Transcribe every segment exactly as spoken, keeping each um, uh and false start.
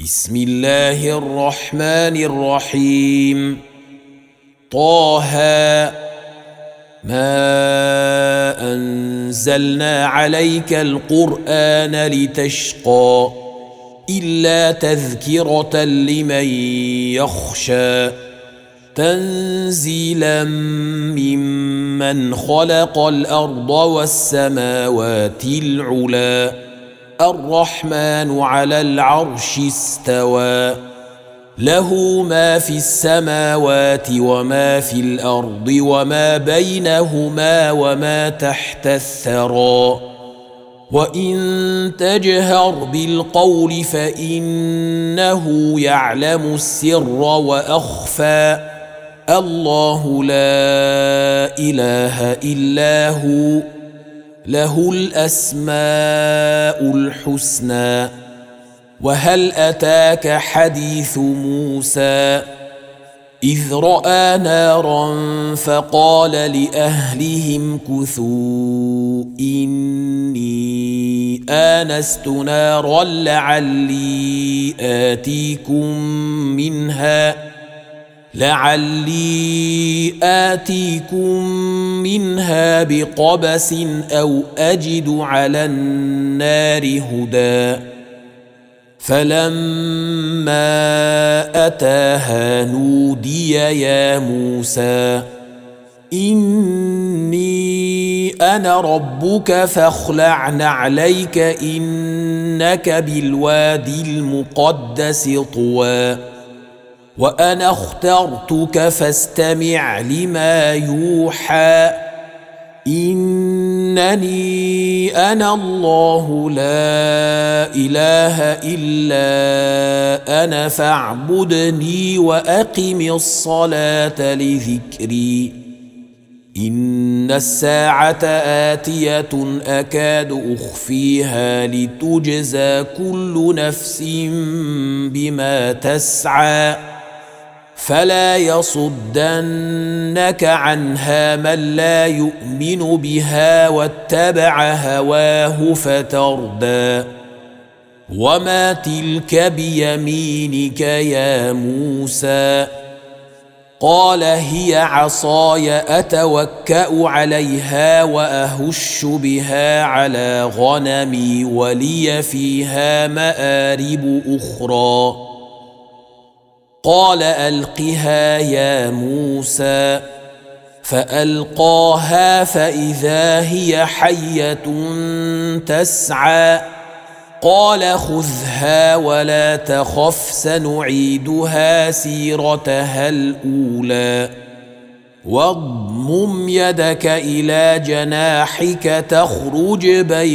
بسم الله الرحمن الرحيم. طه ما أنزلنا عليك القرآن لتشقى إلا تذكرة لمن يخشى تنزيلا ممن خلق الأرض والسماوات العلى الرحمن على العرش استوى له ما في السماوات وما في الأرض وما بينهما وما تحت الثرى وإن تجهر بالقول فإنه يعلم السر وأخفى الله لا إله إلا هو له الأسماء الحسنى. وهل أتاك حديث موسى إذ رأى نارا فقال لأهلهم كثوا إني آنست نارا لعلي آتيكم منها لعلي آتيكم منها بقبس أو أجد على النار هدى فلما أتاها نودي يا موسى إني أنا ربك فاخلع نعليك إنك بالوادي المقدس طوى وأنا اخترتك فاستمع لما يوحى إنني أنا الله لا إله إلا أنا فاعبدني وأقم الصلاة لذكري إن الساعة آتية أكاد أخفيها لتجزى كل نفس بما تسعى فلا يصدنك عنها من لا يؤمن بها واتبع هواه فتردى وما تلك بيمينك يا موسى قال هي عصاي أتوكأ عليها وأهش بها على غنمي ولي فيها مآرب أخرى قال ألقها يا موسى فألقاها فإذا هي حية تسعى قال خذها ولا تخف سنعيدها سيرتها الأولى واضمم يدك إلى جناحك تخرج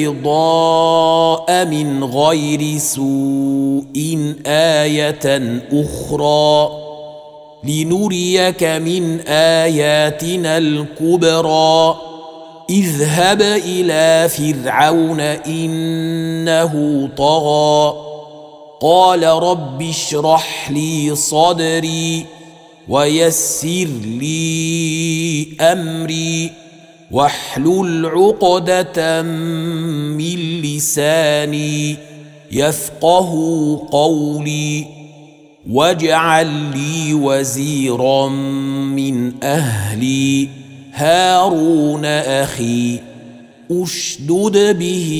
بيضاء من غير سوء آية أخرى لنريك من آياتنا الكبرى اذهب إلى فرعون إنه طغى قال رب اشرح لي صدري ويسر لي أمري واحلل عقدة من لساني يفقه قولي واجعل لي وزيرا من أهلي هارون أخي أشدد به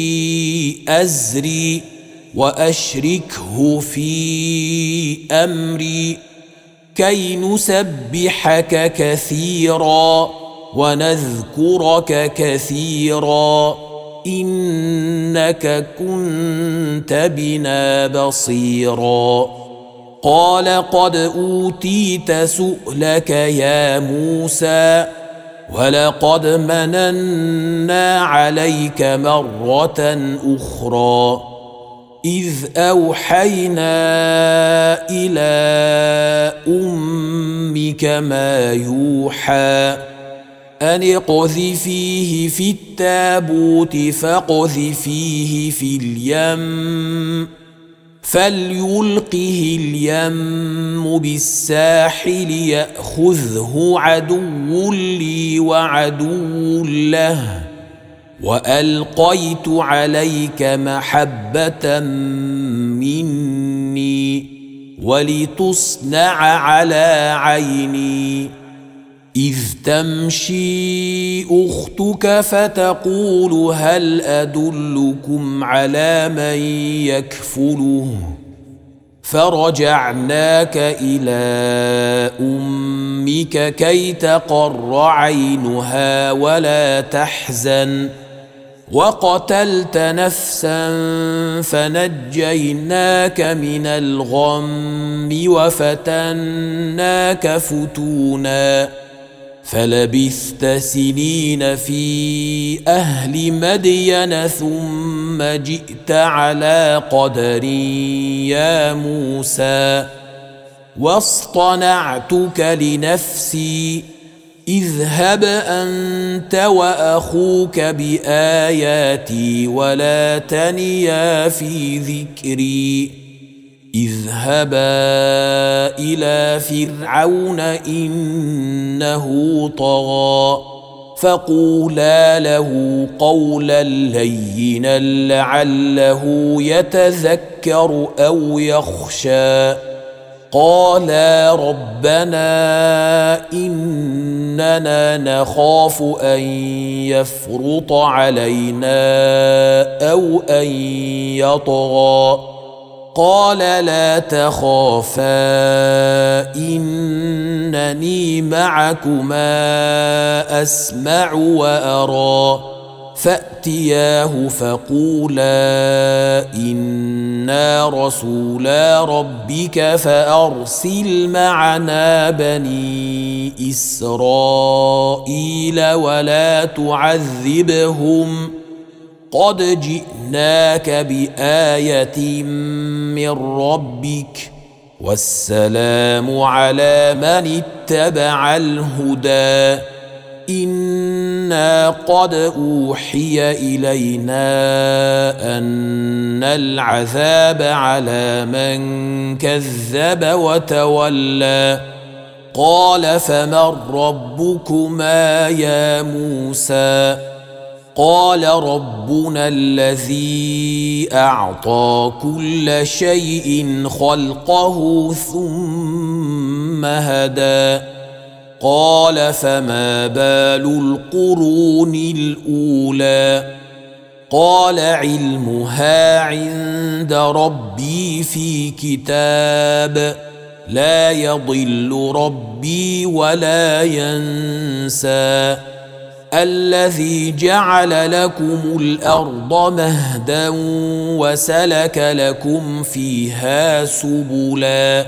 أزري وأشركه في أمري كي نسبحك كثيرا ونذكرك كثيرا إنك كنت بنا بصيرا قال قد أوتيت سؤلك يا موسى ولقد مننا عليك مرة أخرى إذ أوحينا إلى أمك ما يوحى أن اقذفيه في التابوت فاقذفيه في اليم فليلقه اليم بالساحل يأخذه عدو لي وعدو له وألقيت عليك محبة مني ولتصنع على عيني إذ تمشي أختك فتقول هل أدلكم على من يكفله فرجعناك إلى أمك كي تقر عينها ولا تحزن وقتلت نفسا فنجيناك من الغم وفتناك فتونا فلبثت سنين في أهل مدين ثم جئت على قدر يا موسى واصطنعتك لنفسي اذهب أنت وأخوك بآياتي ولا تنيا في ذكري اذهبا إلى فرعون إنه طغى فقولا له قولا لينا لعله يتذكر أو يخشى قالا ربنا إننا نخاف أن يفرط علينا أو أن يطغى قال لا تخافا إنني معكما أسمع وأرى فأتياه فقولا إنا رسولا ربك فأرسل معنا بني إسرائيل ولا تعذبهم قد جئناك بآية من ربك والسلام على من اتبع الهدى إنا قد أوحي إلينا أن العذاب على من كذب وتولى قال فمن ربكما يا موسى قال ربنا الذي أعطى كل شيء خلقه ثم هدى قال فما بال القرون الأولى قال علمها عند ربي في كتاب لا يضل ربي ولا ينسى الذي جعل لكم الأرض مهدا وسلك لكم فيها سبلا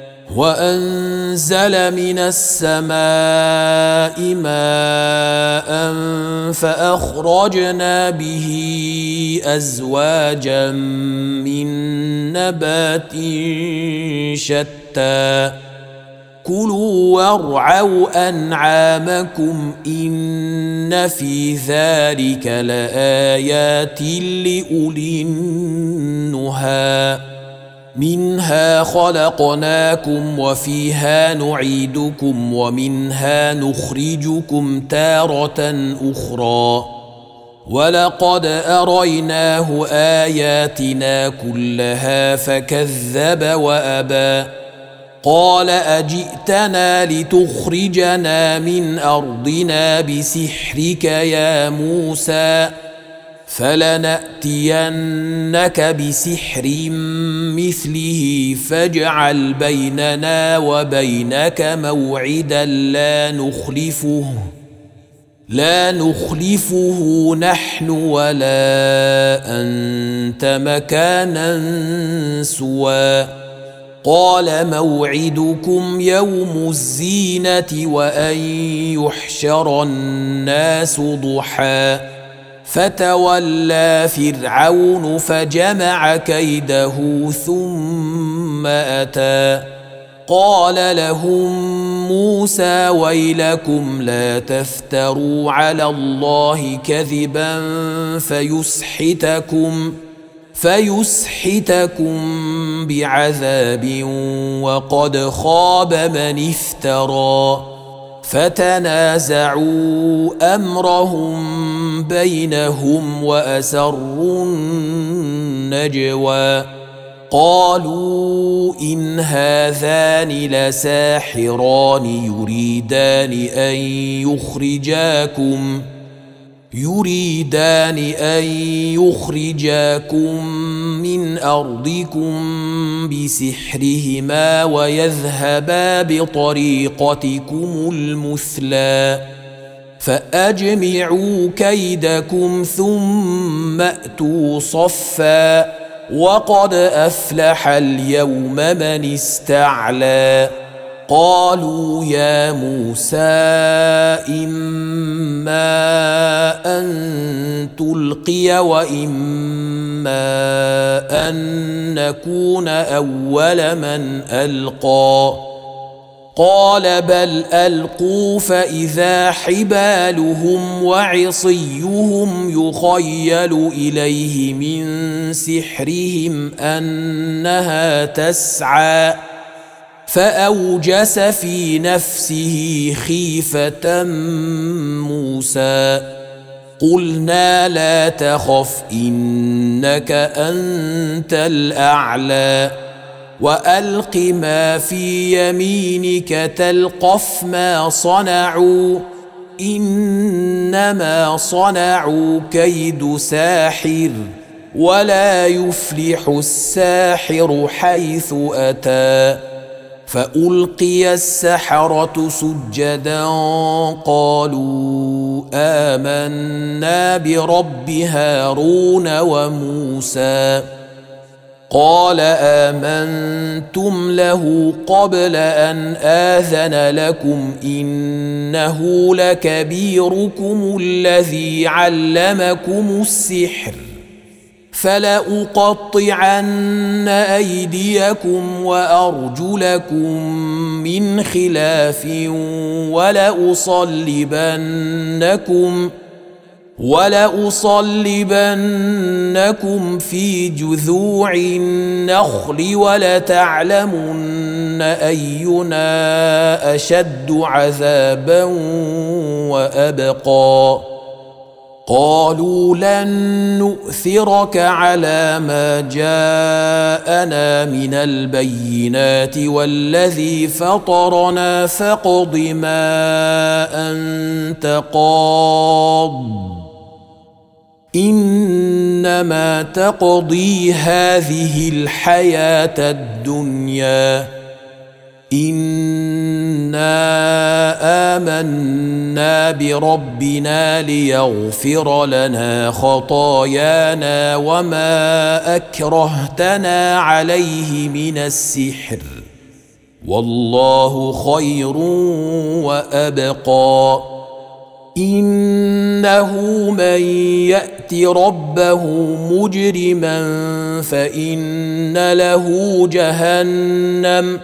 وأنزل من السماء ماء فأخرجنا به أزواجا من نبات شتى كلوا وارعوا أنعامكم إن في ذلك لآيات لأولي النهى منها خلقناكم وفيها نعيدكم ومنها نخرجكم تارة أخرى ولقد أريناه آياتنا كلها فكذب وأبى قال أجئتنا لتخرجنا من أرضنا بسحرك يا موسى فلنأتينك بسحر مثله فاجعل بيننا وبينك موعدا لا نخلفه لا نخلفه نحن ولا أنت مكانا سوى قال موعدكم يوم الزينة وأن يحشر الناس ضحى فتولى فرعون فجمع كيده ثم أتى قال لهم موسى ويلكم لا تفتروا على الله كذبا فيسحتكم فيسحتكم بعذاب وقد خاب من افترى فتنازعوا أمرهم بينهم وأسروا النجوى قالوا إن هذان لساحران يريدان أن يخرجاكم يريدان أن يخرجاكم من أرضكم بسحرهما ويذهبا بطريقتكم المثلى فأجمعوا كيدكم ثم أتوا صفا وقد أفلح اليوم من استعلى قالوا يا موسى إما أن تلقي وإما أن نكون أول من ألقى قال بل ألقوا فإذا حبالهم وعصيهم يخيل إليه من سحرهم أنها تسعى فأوجس في نفسه خيفة موسى قلنا لا تخف إنك أنت الأعلى وألق ما في يمينك تلقف ما صنعوا إنما صنعوا كيد ساحر ولا يفلح الساحر حيث أتى فألقي السحرة سجدا قالوا آمنا برب هارون وموسى قال آمنتم له قبل أن آذن لكم إنه لكبيركم الذي علمكم السحر فلأقطعن أيديكم وأرجلكم من خلاف ولأصلبنكم ولأصلبنكم في جذوع النخل ولتعلمن أينا أشد عذابا وأبقى قالوا لن نؤثرك على ما جاءنا من البينات والذي فطرنا فاقض ما أنت قاض إنما تقضي هذه الحياة الدنيا إنا آمنا بربنا ليغفر لنا خطايانا وما أكرهتنا عليه من السحر والله خير وأبقى إنه من يأت ربه مجرما فإن له جهنم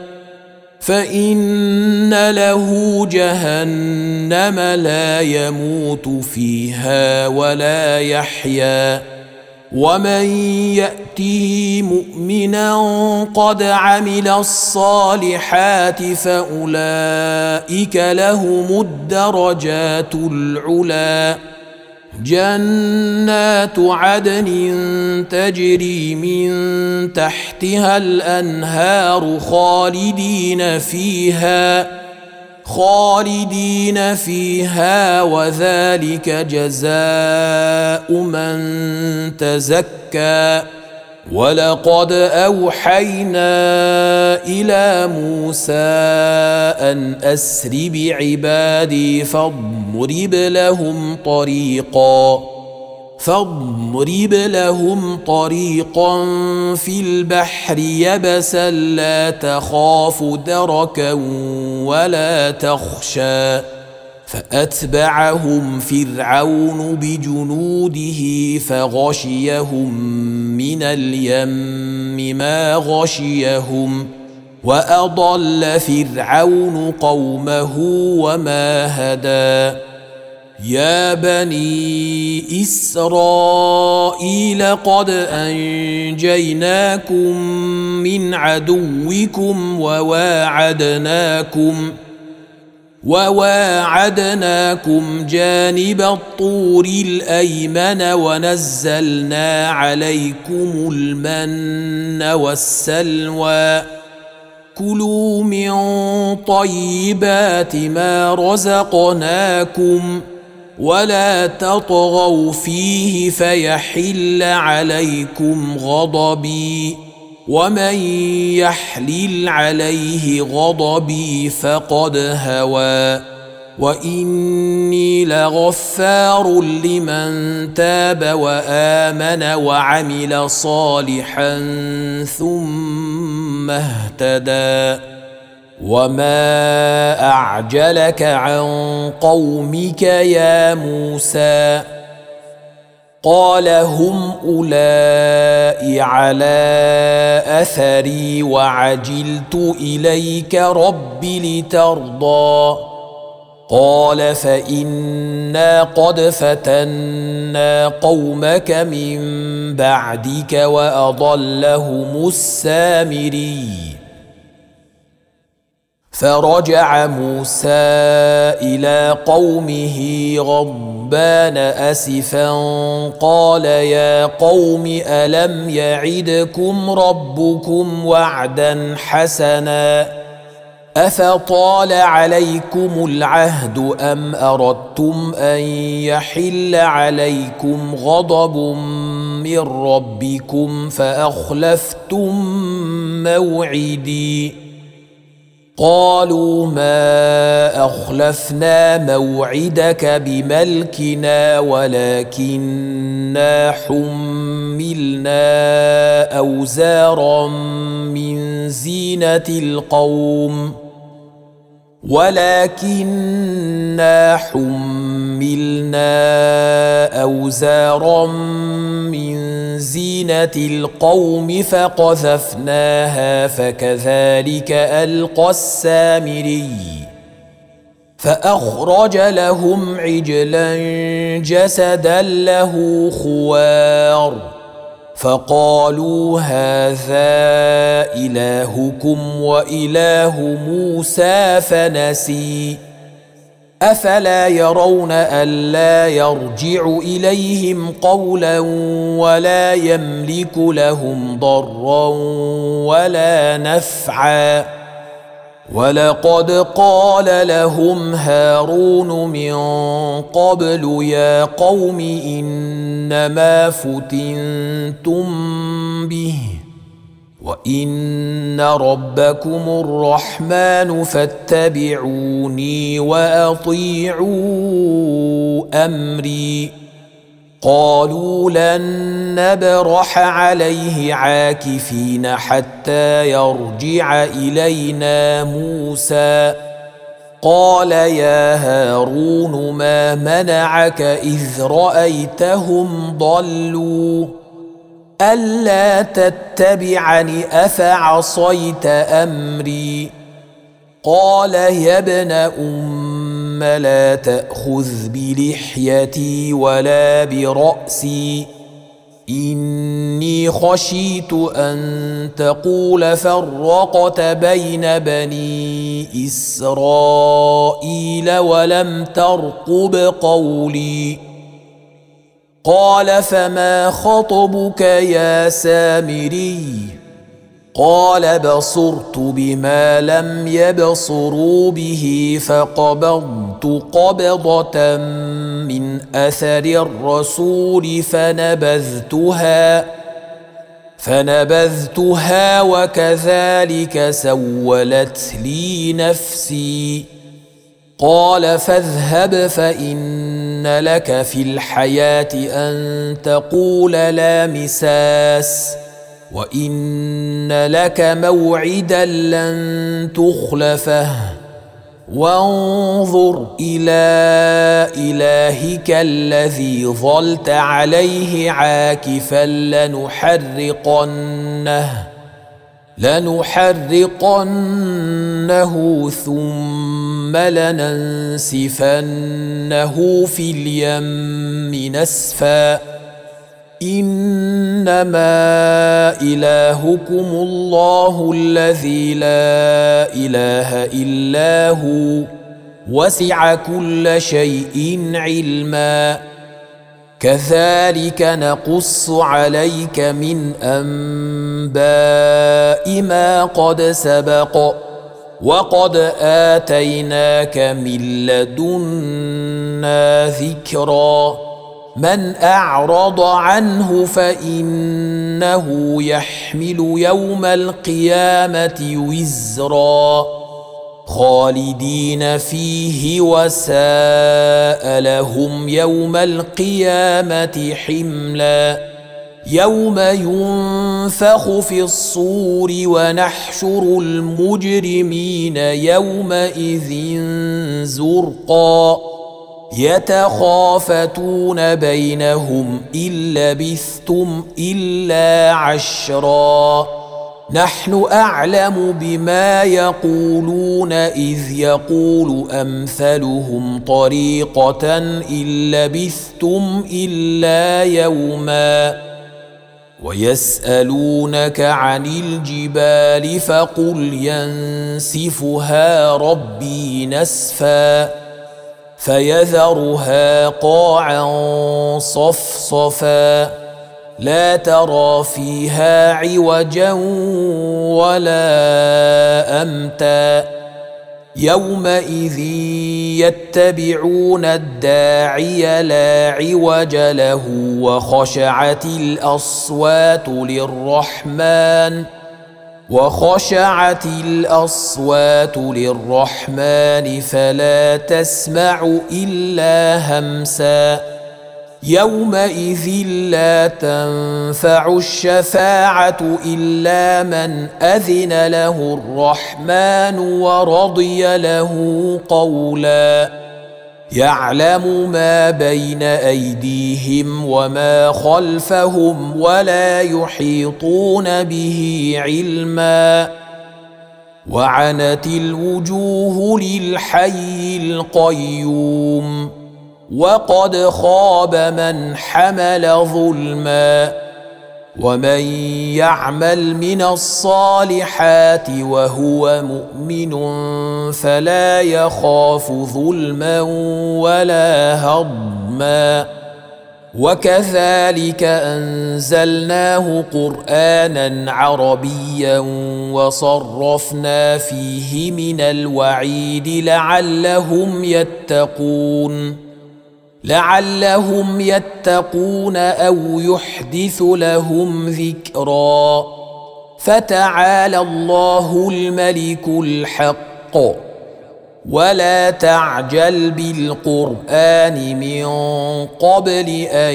فإن له جهنم لا يموت فيها ولا يحيا ومن يأته مؤمنا قد عمل الصالحات فأولئك لهم الدرجات العلى جنات عدن تجري من تحتها الأنهار خالدين فيها خالدين فيها وذلك جزاء من تزكى ولقد أوحينا إلى موسى أن أسر بعبادي فاضرب لهم طريقا فاضرب لهم طريقا في البحر يبسا لا تخاف دركا ولا تخشى فأتبعهم فرعون بجنوده فغشيهم من اليم ما غشيهم وأضل فرعون قومه وما هدى يا بني إسرائيل قد أنجيناكم من عدوكم وواعدناكم وواعدناكم جانب الطور الأيمن ونزلنا عليكم المن والسلوى كلوا من طيبات ما رزقناكم ولا تطغوا فيه فيحل عليكم غضبي ومن يحلل عليه غضبي فقد هوى وإني لغفار لمن تاب وآمن وعمل صالحا ثم اهتدى وما أعجلك عن قومك يا موسى قال هم أولئك على أثري وعجلت إليك رب لترضى قال فإنا قد فتنا قومك من بعدك وأضلهم السامري فرجع موسى إلى قومه غضبان أسفا قال يا قوم ألم يعدكم ربكم وعدا حسنا أفطال عليكم العهد أم أردتم أن يحل عليكم غضب من ربكم فأخلفتم موعدي قالوا ما أخلفنا موعدك بملكنا ولكننا حملنا أوزارا من زينة القوم ولكننا حملنا أوزارا من زينة القوم فقذفناها فكذلك ألقى السامري فأخرج لهم عجلا جسدا له خوار فقالوا هذا إلهكم وإله موسى فنسي أفلا يرون ألا يرجع إليهم قولا ولا يملك لهم ضرا ولا نفعا ولقد قال لهم هارون من قبل يا قوم إنما فتنتم به وإن ربكم الرحمن فاتبعوني وأطيعوا أمري قالوا لن نبرح عليه عاكفين حتى يرجع إلينا موسى قال يا هارون ما منعك إذ رأيتهم ضلوا ألا تتبعني أفعصيت أمري قال يا ابن أم لا تأخذ بلحيتي ولا برأسي إني خشيت أن تقول فرقت بين بني إسرائيل ولم ترقب قولي قال فما خطبك يا سامري قال بصرت بما لم يبصروا به فقبضت قبضة من أثر الرسول فنبذتها فنبذتها وكذلك سولت لي نفسي قال فاذهب فإن لك في الحياة أن تقول لا مساس وإن لك موعدا لن تخلفه وانظر إلى إلهك الذي ظلت عليه عاكفا لنحرقنه لنحرقنه ثم لننسفنه في اليم نسفا إنما إلهكم الله الذي لا إله إلا هو وسع كل شيء علما كذلك نقص عليك من أنباء ما قد سبق وقد آتيناك من لدنا ذكرا من أعرض عنه فإنه يحمل يوم القيامة وزرا خالدين فيه وساء لهم يوم القيامة حملا يوم ينفخ في الصور ونحشر المجرمين يومئذ زرقا يتخافتون بينهم إن لبثتم إلا عشرا نحن أعلم بما يقولون إذ يقول أمثلهم طريقة إن لبثتم إلا يوما ويسألونك عن الجبال فقل ينسفها ربي نسفا فيذرها قاعا صفصفا لا ترى فيها عوجا ولا أمتا يومئذ يتبعون الداعي لا عوج له وخشعت الأصوات للرحمن وخشعت الأصوات للرحمن فلا تسمع إلا همسا يومئذ لا تنفع الشفاعة إلا من أذن له الرحمن ورضي له قولا يعلم ما بين أيديهم وما خلفهم ولا يحيطون به علما وعنت الوجوه للحي القيوم وقد خاب من حمل ظلما ومن يعمل من الصالحات وهو مؤمن فلا يخاف ظلما ولا هضما وكذلك أنزلناه قرآنا عربيا وصرفنا فيه من الوعيد لعلهم يتقون لعلهم يتقون أو يحدث لهم ذكرا فتعالى الله الملك الحق ولا تعجل بالقرآن من قبل أن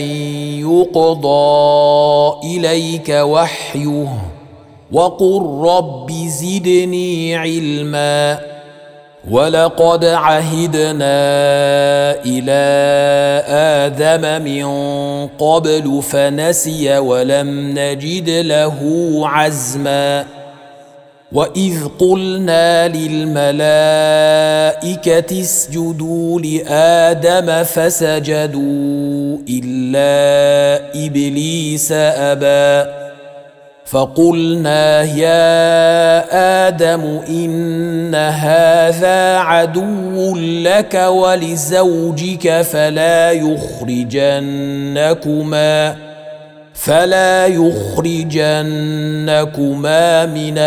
يقضى إليك وحيه وقل رب زدني علما ولقد عهدنا إلى آدم من قبل فنسي ولم نجد له عزما وإذ قلنا للملائكة اسجدوا لآدم فسجدوا إلا إبليس أبى فقلنا يا آدم إن هذا عدو لك ولزوجك فلا يخرجنكما فلا يخرجنكما من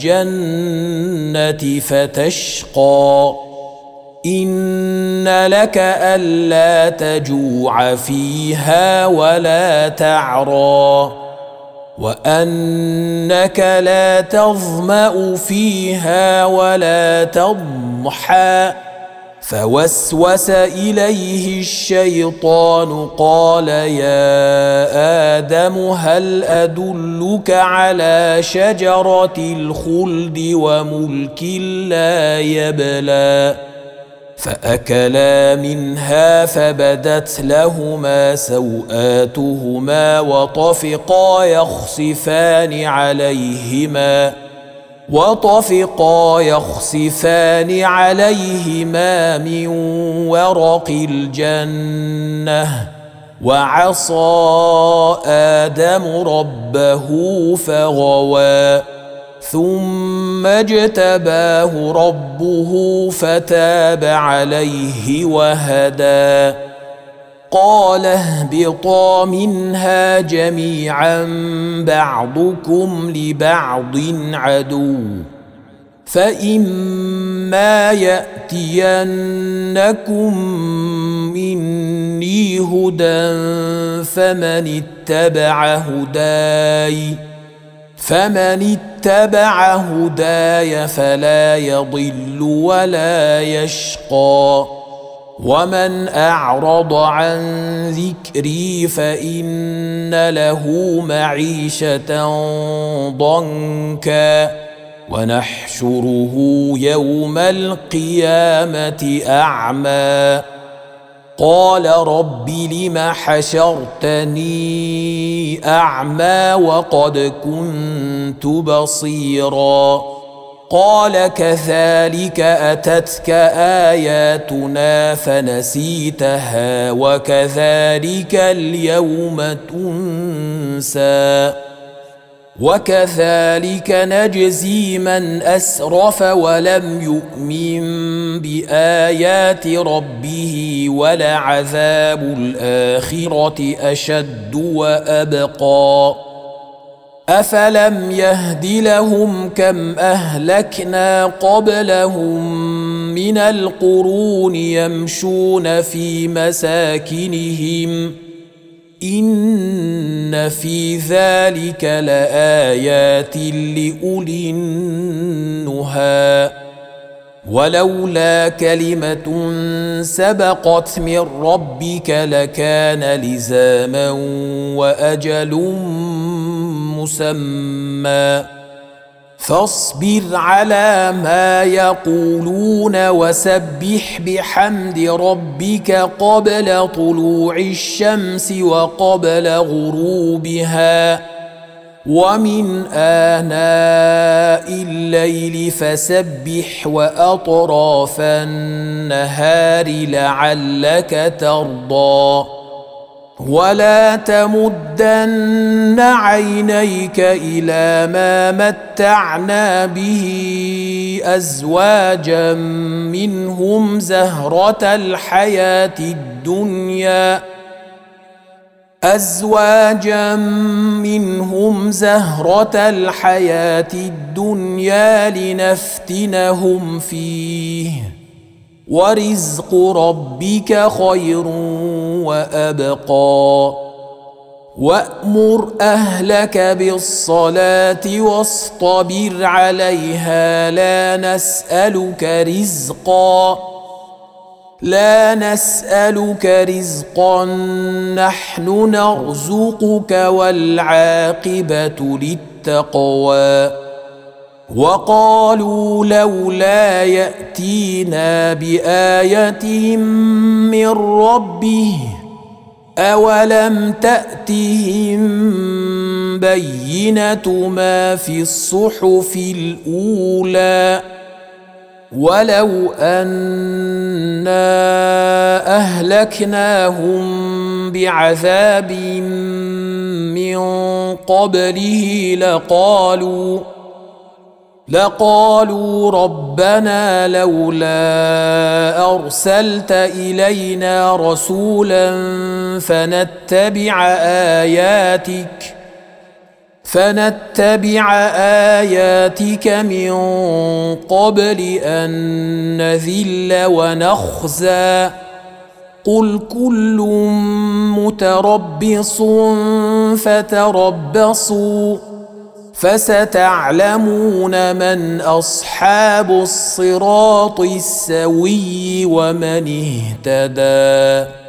الجنة فتشقى إن لك ألا تجوع فيها ولا تعرى وأنك لا تظمأ فيها ولا تضحى فوسوس إليه الشيطان قال يا آدم هل أدلك على شجرة الخلد وملك لا يبلى فأكلا منها فبدت لهما سوآتهما وطفقا يخصفان عليهما وطفقا يخصفان عليهما من ورق الجنة وعصى آدم ربه فغوى ثم اجتباه ربه فتاب عليه وهدى. قال اهبطا منها جميعا بعضكم لبعض عدو، فإما يأتينكم مني هدى فمن اتبع هداي فمن اتبع هداي فلا يضل ولا يشقى، ومن أعرض عن ذكري فإن له معيشة ضنكا ونحشره يوم القيامة أعمى. قال رب لم حشرتني أعمى وقد كنت بصيرا؟ قال كذلك أتتك آياتنا فنسيتها وكذلك اليوم تنسى، وكذلك نجزي من أسرف ولم يؤمن بآيات ربه ولعذاب الآخرة أشد وأبقى. أفلم يهد لهم كم أهلكنا قبلهم من القرون يمشون في مساكنهم إن في ذلك لآيات لأولي النهى. ولولا كلمة سبقت من ربك لكان لزاما وأجل مسمى. فاصبر على ما يقولون وسبح بحمد ربك قبل طلوع الشمس وقبل غروبها ومن آناء الليل فسبح وأطراف النهار لعلك ترضى. ولا تمدن عينيك إلى ما متعنا به أزواجا منهم زهرة الحياة الدنيا أزواجا منهم زهرة الحياة الدنيا لنفتنهم فيه ورزق ربك خير وأبقى. وأمر أهلك بالصلاة واصطبر عليها لا نسألك رزقا لا نسألك رزقا نحن نرزقك والعاقبة للتقوى. وقالوا لولا يأتينا بآية من ربه أولم تأتهم بينة ما في الصحف الأولى ولو أنا أهلكناهم بعذاب من قبله لقالوا لقالوا ربنا لولا أرسلت إلينا رسولا فنتبع آياتك فنتبع آياتك من قبل أن نذل ونخزى. قل كل متربص فتربصوا فستعلمون من أصحاب الصراط السوي ومن اهتدى.